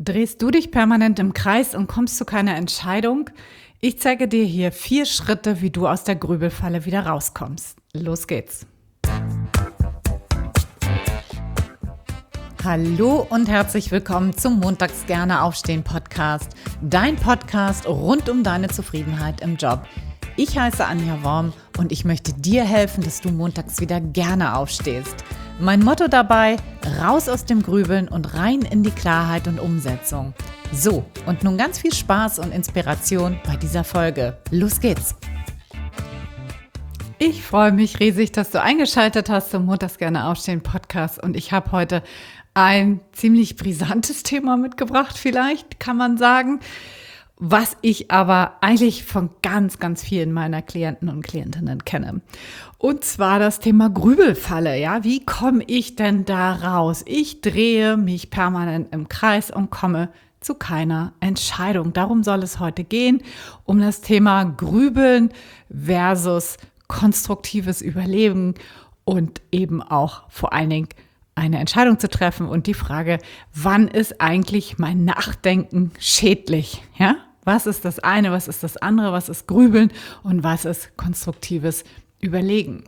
Drehst du dich permanent im Kreis und kommst zu keiner Entscheidung? Ich zeige dir hier 4 Schritte, wie du aus der Grübelfalle wieder rauskommst. Los geht's! Hallo und herzlich willkommen zum Montags gerne aufstehen Podcast. Dein Podcast rund um deine Zufriedenheit im Job. Ich heiße Anja Worm und ich möchte dir helfen, dass du montags wieder gerne aufstehst. Mein Motto dabei: raus aus dem Grübeln und rein in die Klarheit und Umsetzung. So, und nun ganz viel Spaß und Inspiration bei dieser Folge. Los geht's! Ich freue mich riesig, dass du eingeschaltet hast zum Montags gerne aufstehen Podcast und ich habe heute ein ziemlich brisantes Thema mitgebracht, vielleicht kann man sagen, was ich aber eigentlich von ganz, ganz vielen meiner Klienten und Klientinnen kenne. Und zwar das Thema Grübelfalle. Ja, wie komme ich denn da raus? Ich drehe mich permanent im Kreis und komme zu keiner Entscheidung. Darum soll es heute gehen, um das Thema Grübeln versus konstruktives Überleben und eben auch vor allen Dingen eine Entscheidung zu treffen und die Frage, wann ist eigentlich mein Nachdenken schädlich? Ja? Was ist das eine, was ist das andere, was ist Grübeln und was ist konstruktives Überlegen?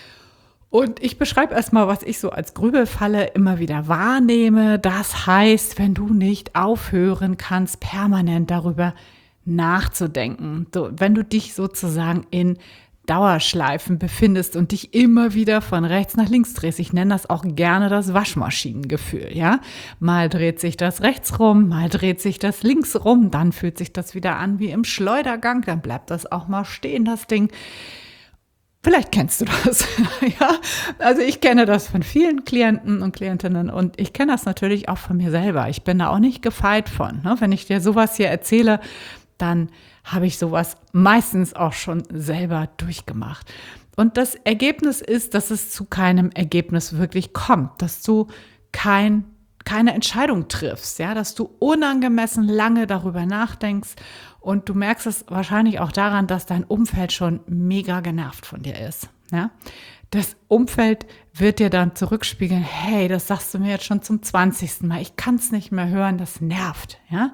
Und ich beschreibe erstmal, was ich so als Grübelfalle immer wieder wahrnehme. Das heißt, wenn du nicht aufhören kannst, permanent darüber nachzudenken, so, wenn du dich sozusagen in Dauerschleifen befindest und dich immer wieder von rechts nach links drehst. Ich nenne das auch gerne das Waschmaschinengefühl, ja. Mal dreht sich das rechts rum, mal dreht sich das links rum, dann fühlt sich das wieder an wie im Schleudergang, dann bleibt das auch mal stehen, das Ding. Vielleicht kennst du das, ja. Also ich kenne das von vielen Klienten und Klientinnen und ich kenne das natürlich auch von mir selber. Ich bin da auch nicht gefeit von, ne? Wenn ich dir sowas hier erzähle, dann habe ich sowas meistens auch schon selber durchgemacht. Und das Ergebnis ist, dass es zu keinem Ergebnis wirklich kommt, dass du keine Entscheidung triffst, ja, dass du unangemessen lange darüber nachdenkst und du merkst es wahrscheinlich auch daran, dass dein Umfeld schon mega genervt von dir ist, ja. Das Umfeld wird dir dann zurückspiegeln, hey, das sagst du mir jetzt schon zum 20. Mal, ich kann es nicht mehr hören, das nervt, ja.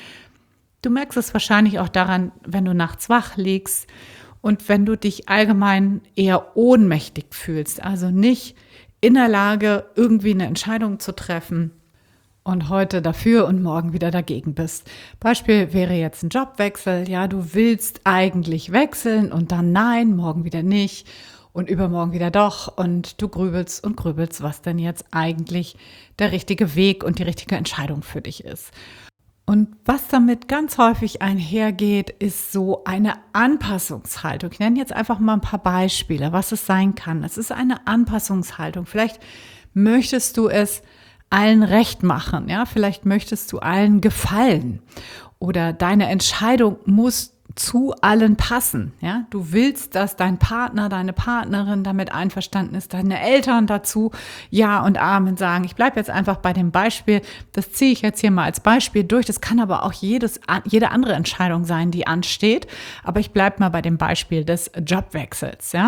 Du merkst es wahrscheinlich auch daran, wenn du nachts wach liegst und wenn du dich allgemein eher ohnmächtig fühlst, also nicht in der Lage, irgendwie eine Entscheidung zu treffen und heute dafür und morgen wieder dagegen bist. Beispiel wäre jetzt ein Jobwechsel, ja, du willst eigentlich wechseln und dann nein, morgen wieder nicht und übermorgen wieder doch und du grübelst und grübelst, was denn jetzt eigentlich der richtige Weg und die richtige Entscheidung für dich ist. Und was damit ganz häufig einhergeht, ist so eine Anpassungshaltung. Ich nenne jetzt einfach mal ein paar Beispiele, was es sein kann. Es ist eine Anpassungshaltung. Vielleicht möchtest du es allen recht machen, ja? Vielleicht möchtest du allen gefallen oder deine Entscheidung muss zu allen passen, ja? Du willst, dass dein Partner, deine Partnerin damit einverstanden ist, deine Eltern dazu Ja und Amen sagen. Ich bleibe jetzt einfach bei dem Beispiel, das ziehe ich jetzt hier mal als Beispiel durch. Das kann aber auch jede andere Entscheidung sein, die ansteht. Aber ich bleibe mal bei dem Beispiel des Jobwechsels, ja?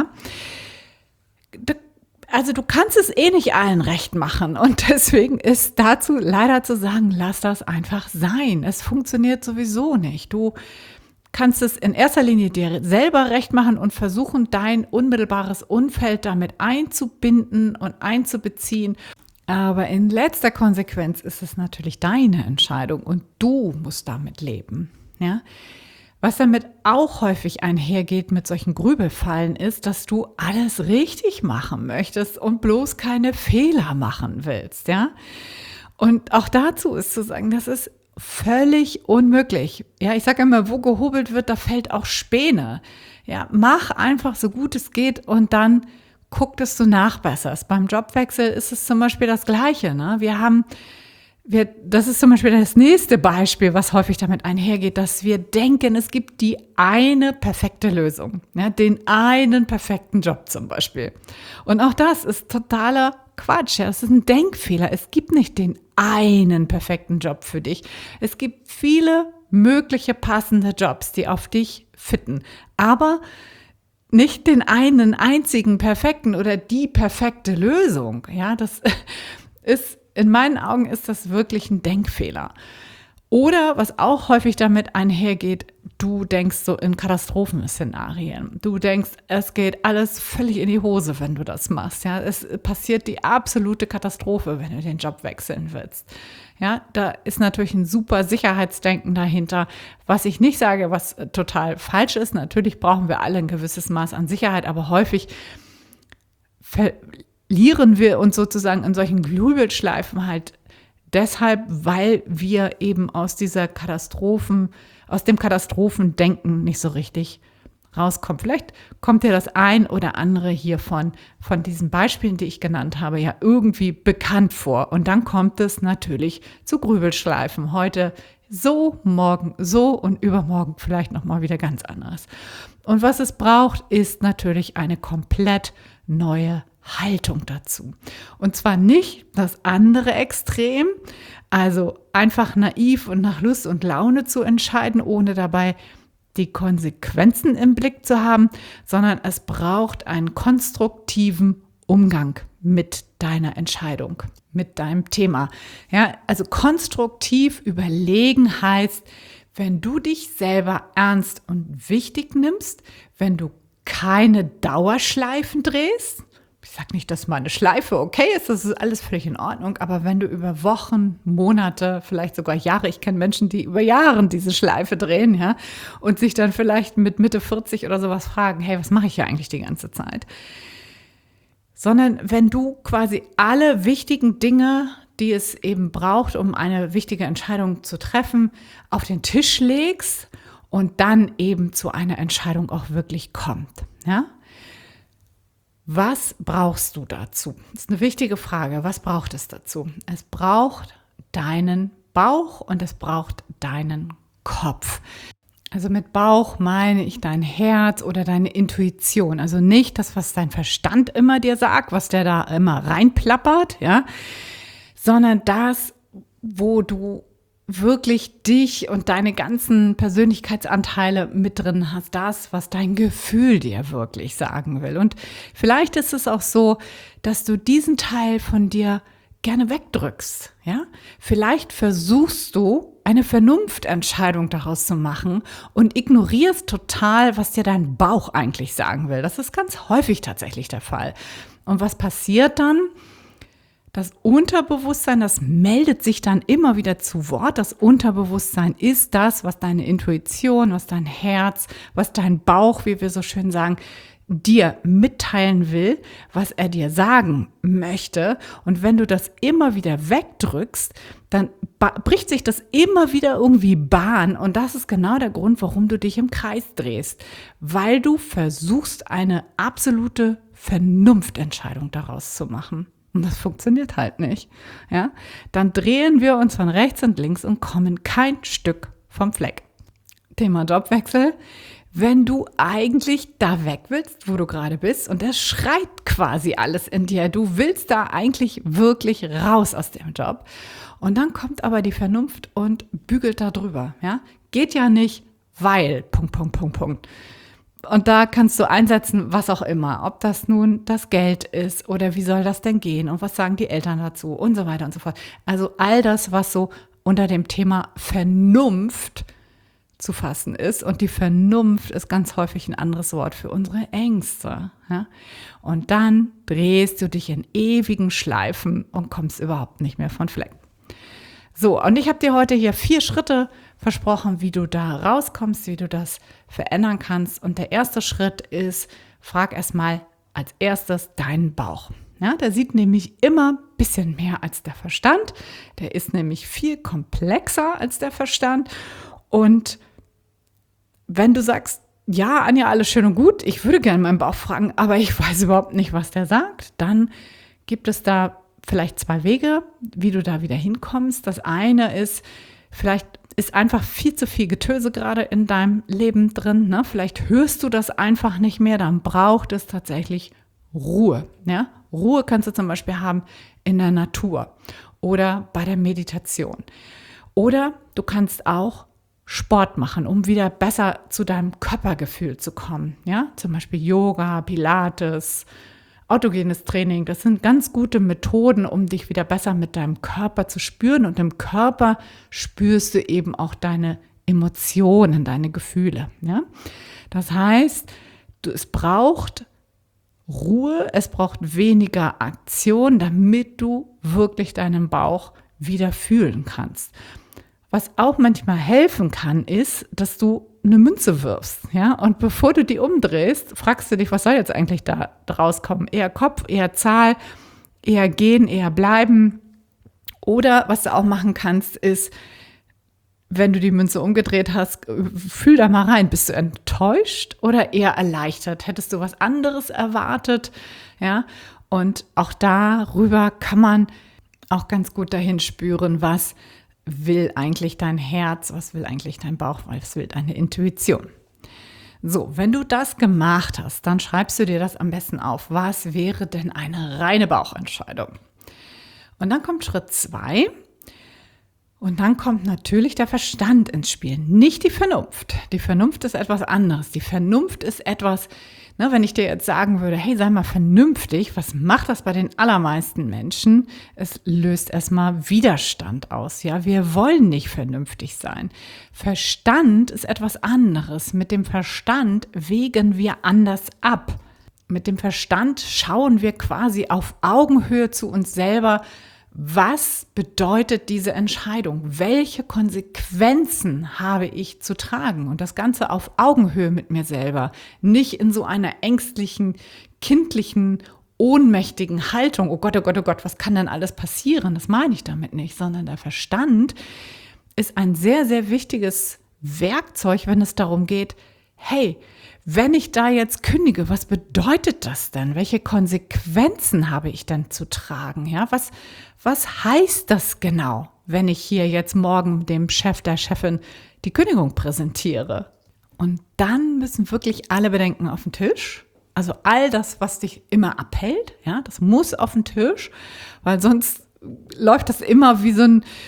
Also du kannst es eh nicht allen recht machen und deswegen ist dazu leider zu sagen, lass das einfach sein. Es funktioniert sowieso nicht. Du kannst es in erster Linie dir selber recht machen und versuchen, dein unmittelbares Umfeld damit einzubinden und einzubeziehen. Aber in letzter Konsequenz ist es natürlich deine Entscheidung und du musst damit leben, ja? Was damit auch häufig einhergeht mit solchen Grübelfallen ist, dass du alles richtig machen möchtest und bloß keine Fehler machen willst, ja? Und auch dazu ist zu sagen, das ist völlig unmöglich. Ja, ich sage immer, wo gehobelt wird, da fällt auch Späne. Ja, mach einfach so gut es geht und dann guck, dass du nachbesserst. Beim Jobwechsel ist es zum Beispiel das Gleiche, ne? Das ist zum Beispiel das nächste Beispiel, was häufig damit einhergeht, dass wir denken, es gibt die eine perfekte Lösung, ja, den einen perfekten Job zum Beispiel. Und auch das ist totaler Quatsch, ja, das ist ein Denkfehler. Es gibt nicht den einen perfekten Job für dich. Es gibt viele mögliche passende Jobs, die auf dich fitten, aber nicht den einen einzigen perfekten oder die perfekte Lösung. Ja, das ist, in meinen Augen ist das wirklich ein Denkfehler. Oder was auch häufig damit einhergeht, du denkst so in Katastrophenszenarien. Du denkst, es geht alles völlig in die Hose, wenn du das machst. Ja, es passiert die absolute Katastrophe, wenn du den Job wechseln willst. Ja, da ist natürlich ein super Sicherheitsdenken dahinter. Was ich nicht sage, was total falsch ist. Natürlich brauchen wir alle ein gewisses Maß an Sicherheit, aber häufig verlieren wir uns sozusagen in solchen Grübelschleifen halt deshalb, weil wir eben aus dem Katastrophendenken nicht so richtig rauskommen. Vielleicht kommt dir das ein oder andere hier von diesen Beispielen, die ich genannt habe, ja irgendwie bekannt vor. Und dann kommt es natürlich zu Grübelschleifen. Heute so, morgen so und übermorgen vielleicht nochmal wieder ganz anders. Und was es braucht, ist natürlich eine komplett neue Haltung dazu. Und zwar nicht das andere Extrem, also einfach naiv und nach Lust und Laune zu entscheiden, ohne dabei die Konsequenzen im Blick zu haben, sondern es braucht einen konstruktiven Umgang mit deiner Entscheidung, mit deinem Thema. Ja, also konstruktiv überlegen heißt, wenn du dich selber ernst und wichtig nimmst, wenn du keine Dauerschleifen drehst. Ich sage nicht, dass mal eine Schleife okay ist, das ist alles völlig in Ordnung, aber wenn du über Wochen, Monate, vielleicht sogar Jahre, ich kenne Menschen, die über Jahre diese Schleife drehen, ja, und sich dann vielleicht mit Mitte 40 oder sowas fragen, hey, was mache ich hier eigentlich die ganze Zeit? Sondern wenn du quasi alle wichtigen Dinge, die es eben braucht, um eine wichtige Entscheidung zu treffen, auf den Tisch legst und dann eben zu einer Entscheidung auch wirklich kommt, ja? Was brauchst du dazu? Das ist eine wichtige Frage. Was braucht es dazu? Es braucht deinen Bauch und es braucht deinen Kopf. Also mit Bauch meine ich dein Herz oder deine Intuition. Also nicht das, was dein Verstand immer dir sagt, was der da immer reinplappert, ja, sondern das, wo du wirklich dich und deine ganzen Persönlichkeitsanteile mit drin hast, das, was dein Gefühl dir wirklich sagen will. Und vielleicht ist es auch so, dass du diesen Teil von dir gerne wegdrückst, ja? Vielleicht versuchst du, eine Vernunftentscheidung daraus zu machen und ignorierst total, was dir dein Bauch eigentlich sagen will. Das ist ganz häufig tatsächlich der Fall. Und was passiert dann? Das Unterbewusstsein, das meldet sich dann immer wieder zu Wort. Das Unterbewusstsein ist das, was deine Intuition, was dein Herz, was dein Bauch, wie wir so schön sagen, dir mitteilen will, was er dir sagen möchte. Und wenn du das immer wieder wegdrückst, dann bricht sich das immer wieder irgendwie Bahn. Und das ist genau der Grund, warum du dich im Kreis drehst. Weil du versuchst, eine absolute Vernunftentscheidung daraus zu machen. Und das funktioniert halt nicht. Ja? Dann drehen wir uns von rechts und links und kommen kein Stück vom Fleck. Thema Jobwechsel. Wenn du eigentlich da weg willst, wo du gerade bist, und das schreit quasi alles in dir, du willst da eigentlich wirklich raus aus dem Job. Und dann kommt aber die Vernunft und bügelt da drüber. Ja? Geht ja nicht, weil, .. Und da kannst du einsetzen, was auch immer, ob das nun das Geld ist oder wie soll das denn gehen und was sagen die Eltern dazu und so weiter und so fort. Also all das, was so unter dem Thema Vernunft zu fassen ist. Und die Vernunft ist ganz häufig ein anderes Wort für unsere Ängste. Ja? Und dann drehst du dich in ewigen Schleifen und kommst überhaupt nicht mehr von Fleck. So, und ich habe dir heute hier 4 Schritte versprochen, wie du da rauskommst, wie du das verändern kannst. Und der erste Schritt ist, frag erstmal als erstes deinen Bauch. Ja, der sieht nämlich immer ein bisschen mehr als der Verstand. Der ist nämlich viel komplexer als der Verstand. Und wenn du sagst, ja, Anja, alles schön und gut, ich würde gerne meinen Bauch fragen, aber ich weiß überhaupt nicht, was der sagt, dann gibt es da vielleicht 2 Wege, wie du da wieder hinkommst. Das eine ist, vielleicht ist einfach viel zu viel Getöse gerade in deinem Leben drin. Ne? Vielleicht hörst du das einfach nicht mehr, dann braucht es tatsächlich Ruhe. Ja? Ruhe kannst du zum Beispiel haben in der Natur oder bei der Meditation. Oder du kannst auch Sport machen, um wieder besser zu deinem Körpergefühl zu kommen. Ja? Zum Beispiel Yoga, Pilates, Autogenes Training, das sind ganz gute Methoden, um dich wieder besser mit deinem Körper zu spüren. Und im Körper spürst du eben auch deine Emotionen, deine Gefühle. Ja? Das heißt, es braucht Ruhe, es braucht weniger Aktion, damit du wirklich deinen Bauch wieder fühlen kannst. Was auch manchmal helfen kann, ist, dass du eine Münze wirfst, ja, und bevor du die umdrehst, fragst du dich, was soll jetzt eigentlich da rauskommen? Eher Kopf, eher Zahl, eher gehen, eher bleiben. Oder was du auch machen kannst, ist, wenn du die Münze umgedreht hast, fühl da mal rein. Bist du enttäuscht oder eher erleichtert? Hättest du was anderes erwartet? Ja, und auch darüber kann man auch ganz gut dahin spüren, was will eigentlich dein Herz, was will eigentlich dein Bauch, was will deine Intuition. So, wenn du das gemacht hast, dann schreibst du dir das am besten auf. Was wäre denn eine reine Bauchentscheidung? Und dann kommt Schritt 2 und dann kommt natürlich der Verstand ins Spiel, nicht die Vernunft. Die Vernunft ist etwas anderes. Die Vernunft ist etwas, wenn ich dir jetzt sagen würde, hey, sei mal vernünftig, was macht das bei den allermeisten Menschen? Es löst erstmal Widerstand aus. Ja, wir wollen nicht vernünftig sein. Verstand ist etwas anderes. Mit dem Verstand wägen wir anders ab. Mit dem Verstand schauen wir quasi auf Augenhöhe zu uns selber. Was bedeutet diese Entscheidung? Welche Konsequenzen habe ich zu tragen? Und das Ganze auf Augenhöhe mit mir selber. Nicht in so einer ängstlichen, kindlichen, ohnmächtigen Haltung. Oh Gott, oh Gott, oh Gott, was kann denn alles passieren? Das meine ich damit nicht, sondern der Verstand ist ein sehr, sehr wichtiges Werkzeug, wenn es darum geht, hey, wenn ich da jetzt kündige, was bedeutet das denn? Welche Konsequenzen habe ich denn zu tragen? Ja, was heißt das genau, wenn ich hier jetzt morgen dem Chef, der Chefin die Kündigung präsentiere? Und dann müssen wirklich alle Bedenken auf den Tisch. Also all das, was dich immer abhält, ja, das muss auf den Tisch, weil sonst läuft das immer wie so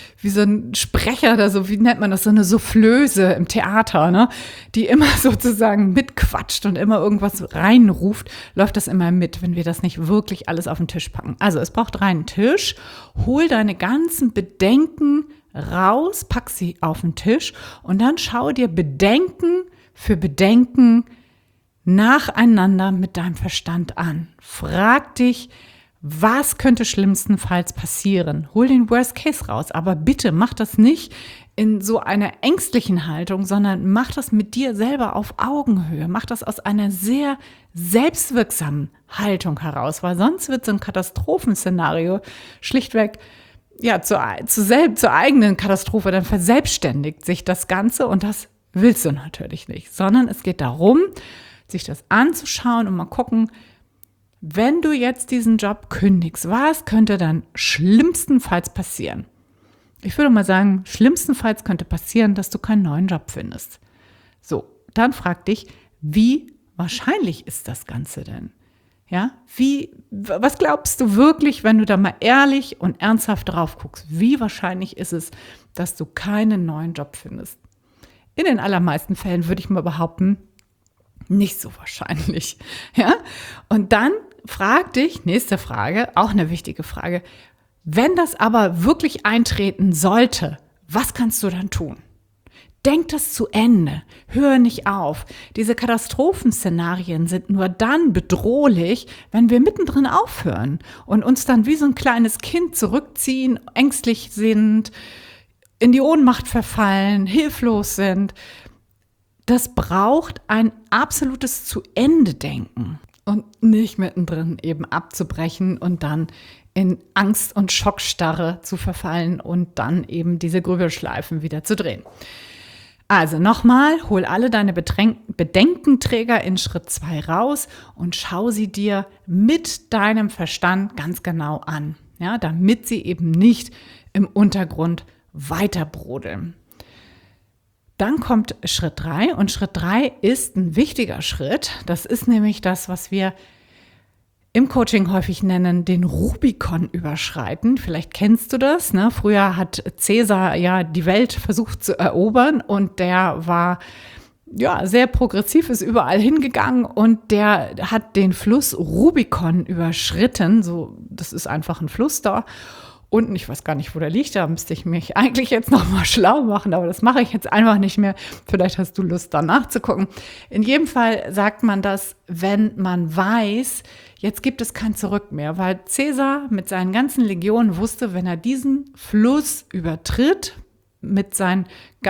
ein Sprecher oder so, wie nennt man das, so eine Soufflöse im Theater, ne? Die immer sozusagen mitquatscht und immer irgendwas reinruft, läuft das immer mit, wenn wir das nicht wirklich alles auf den Tisch packen. Also es braucht reinen Tisch, hol deine ganzen Bedenken raus, pack sie auf den Tisch und dann schau dir Bedenken für Bedenken nacheinander mit deinem Verstand an. Frag dich, was könnte schlimmstenfalls passieren? Hol den Worst Case raus, aber bitte mach das nicht in so einer ängstlichen Haltung, sondern mach das mit dir selber auf Augenhöhe. Mach das aus einer sehr selbstwirksamen Haltung heraus, weil sonst wird so ein Katastrophenszenario schlichtweg zur eigenen Katastrophe, dann verselbstständigt sich das Ganze und das willst du natürlich nicht, sondern es geht darum, sich das anzuschauen und mal gucken, wenn du jetzt diesen Job kündigst, was könnte dann schlimmstenfalls passieren? Ich würde mal sagen, schlimmstenfalls könnte passieren, dass du keinen neuen Job findest. So, dann frag dich, wie wahrscheinlich ist das Ganze denn? Ja, was glaubst du wirklich, wenn du da mal ehrlich und ernsthaft drauf guckst? Wie wahrscheinlich ist es, dass du keinen neuen Job findest? In den allermeisten Fällen würde ich mal behaupten, nicht so wahrscheinlich. Ja? Und dann frag dich, nächste Frage, auch eine wichtige Frage, wenn das aber wirklich eintreten sollte, was kannst du dann tun? Denk das zu Ende, hör nicht auf. Diese Katastrophenszenarien sind nur dann bedrohlich, wenn wir mittendrin aufhören und uns dann wie so ein kleines Kind zurückziehen, ängstlich sind, in die Ohnmacht verfallen, hilflos sind. Das braucht ein absolutes Zu-Ende-Denken und nicht mittendrin eben abzubrechen und dann in Angst und Schockstarre zu verfallen und dann eben diese Grübelschleifen wieder zu drehen. Also nochmal, hol alle deine Bedenkenträger in Schritt 2 raus und schau sie dir mit deinem Verstand ganz genau an, ja, damit sie eben nicht im Untergrund weiter brodeln. Dann kommt Schritt 3 und Schritt 3 ist ein wichtiger Schritt. Das ist nämlich das, was wir im Coaching häufig nennen, den Rubikon überschreiten. Vielleicht kennst du das, ne? Früher hat Cäsar ja die Welt versucht zu erobern und der war sehr progressiv, ist überall hingegangen und der hat den Fluss Rubicon überschritten. So, das ist einfach ein Fluss da. Unten, ich weiß gar nicht, wo der liegt, da müsste ich mich eigentlich jetzt noch mal schlau machen, aber das mache ich jetzt einfach nicht mehr. Vielleicht hast du Lust, da nachzugucken. In jedem Fall sagt man das, wenn man weiß, jetzt gibt es kein Zurück mehr, weil Caesar mit seinen ganzen Legionen wusste, wenn er diesen Fluss übertritt mit seinem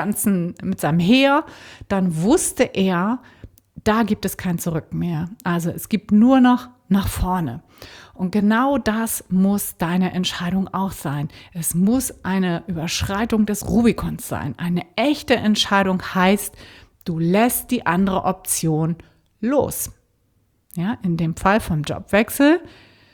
Heer, dann wusste er, da gibt es kein Zurück mehr. Also es gibt nur noch nach vorne. Und genau das muss deine Entscheidung auch sein. Es muss eine Überschreitung des Rubikons sein. Eine echte Entscheidung heißt, du lässt die andere Option los. Ja, in dem Fall vom Jobwechsel,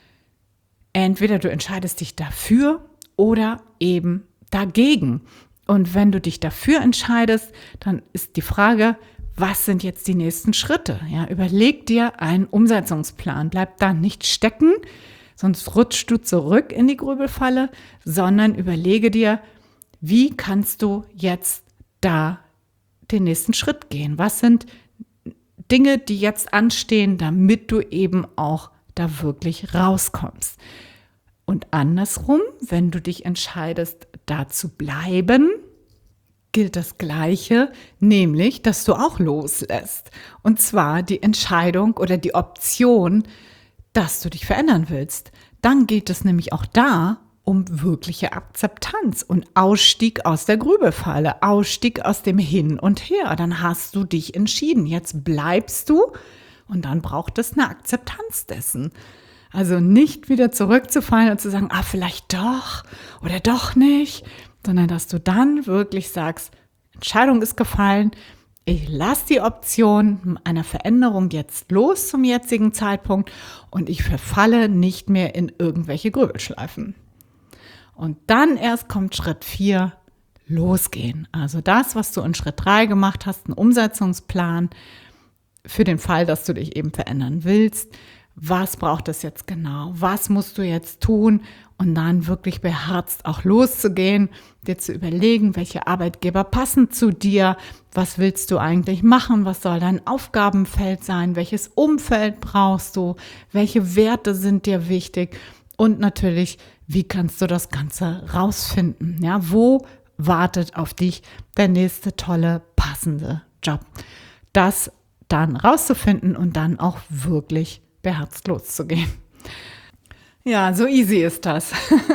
entweder du entscheidest dich dafür oder eben dagegen. Und wenn du dich dafür entscheidest, dann ist die Frage, was sind jetzt die nächsten Schritte? Ja, überleg dir einen Umsetzungsplan. Bleib da nicht stecken, sonst rutschst du zurück in die Grübelfalle, sondern überlege dir, wie kannst du jetzt da den nächsten Schritt gehen? Was sind Dinge, die jetzt anstehen, damit du eben auch da wirklich rauskommst? Und andersrum, wenn du dich entscheidest, da zu bleiben, gilt das Gleiche, nämlich, dass du auch loslässt. Und zwar die Entscheidung oder die Option, dass du dich verändern willst. Dann geht es nämlich auch da um wirkliche Akzeptanz und Ausstieg aus der Grübelfalle, Ausstieg aus dem Hin und Her. Dann hast du dich entschieden. Jetzt bleibst du und dann braucht es eine Akzeptanz dessen. Also nicht wieder zurückzufallen und zu sagen, vielleicht doch oder doch nicht, sondern dass du dann wirklich sagst, Entscheidung ist gefallen, ich lasse die Option einer Veränderung jetzt los zum jetzigen Zeitpunkt und ich verfalle nicht mehr in irgendwelche Grübelschleifen. Und dann erst kommt Schritt 4, losgehen. Also das, was du in Schritt 3 gemacht hast, ein Umsetzungsplan für den Fall, dass du dich eben verändern willst. Was braucht es jetzt genau? Was musst du jetzt tun? Und dann wirklich beherzt auch loszugehen, dir zu überlegen, welche Arbeitgeber passen zu dir, was willst du eigentlich machen, was soll dein Aufgabenfeld sein, welches Umfeld brauchst du, welche Werte sind dir wichtig und natürlich, wie kannst du das Ganze rausfinden? Ja, wo wartet auf dich der nächste tolle, passende Job? Das dann rauszufinden und dann auch wirklich beherzt loszugehen. Ja, so easy ist das.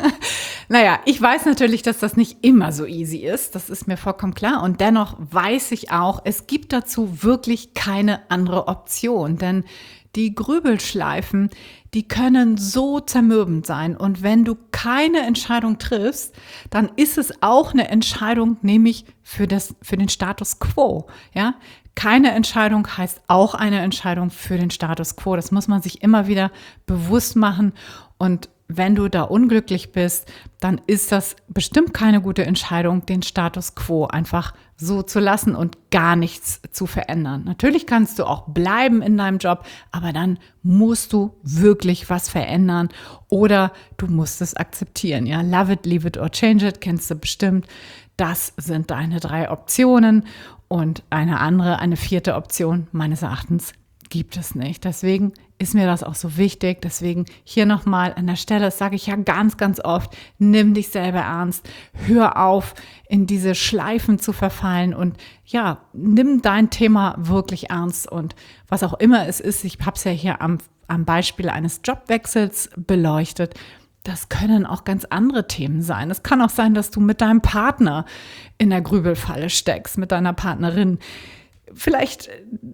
Naja, ich weiß natürlich, dass das nicht immer so easy ist. Das ist mir vollkommen klar. Und dennoch weiß ich auch, es gibt dazu wirklich keine andere Option. Denn die Grübelschleifen, die können so zermürbend sein. Und wenn du keine Entscheidung triffst, dann ist es auch eine Entscheidung, nämlich für den Status quo. Ja? Keine Entscheidung heißt auch eine Entscheidung für den Status quo. Das muss man sich immer wieder bewusst machen. Und wenn du da unglücklich bist, dann ist das bestimmt keine gute Entscheidung, den Status quo einfach so zu lassen und gar nichts zu verändern. Natürlich kannst du auch bleiben in deinem Job, aber dann musst du wirklich was verändern oder du musst es akzeptieren. Ja, love it, leave it or change it, kennst du bestimmt. Das sind deine 3 Optionen und eine 4. Option meines Erachtens gibt es nicht. Deswegen ist mir das auch so wichtig. Deswegen hier nochmal an der Stelle, das sage ich ja ganz, ganz oft, nimm dich selber ernst. Hör auf, in diese Schleifen zu verfallen und ja, nimm dein Thema wirklich ernst und was auch immer es ist, ich habe es ja hier am Beispiel eines Jobwechsels beleuchtet, das können auch ganz andere Themen sein. Es kann auch sein, dass du mit deinem Partner in der Grübelfalle steckst, mit deiner Partnerin. Vielleicht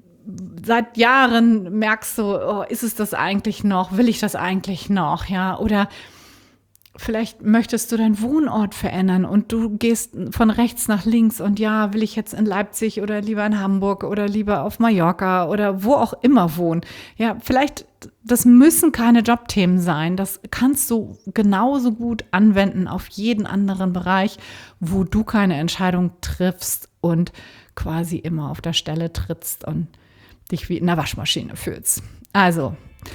seit Jahren merkst du, ist es das eigentlich noch? Will ich das eigentlich noch? Ja, oder vielleicht möchtest du deinen Wohnort verändern und du gehst von rechts nach links und ja, will ich jetzt in Leipzig oder lieber in Hamburg oder lieber auf Mallorca oder wo auch immer wohnen. Ja, vielleicht, das müssen keine Jobthemen sein. Das kannst du genauso gut anwenden auf jeden anderen Bereich, wo du keine Entscheidung triffst und quasi immer auf der Stelle trittst und dich wie in der Waschmaschine fühlst. Also,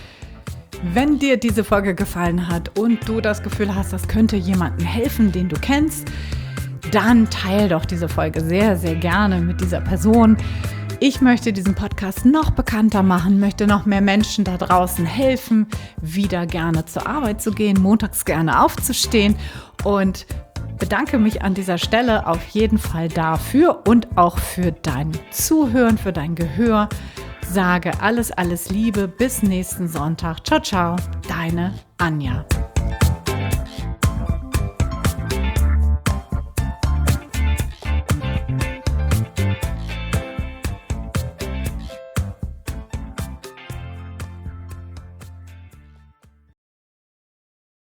wenn dir diese Folge gefallen hat und du das Gefühl hast, das könnte jemandem helfen, den du kennst, dann teile doch diese Folge sehr, sehr gerne mit dieser Person. Ich möchte diesen Podcast noch bekannter machen, möchte noch mehr Menschen da draußen helfen, wieder gerne zur Arbeit zu gehen, montags gerne aufzustehen und bedanke mich an dieser Stelle auf jeden Fall dafür und auch für dein Zuhören, für dein Gehör. Sage alles Liebe, bis nächsten Sonntag. Ciao, ciao, deine Anja.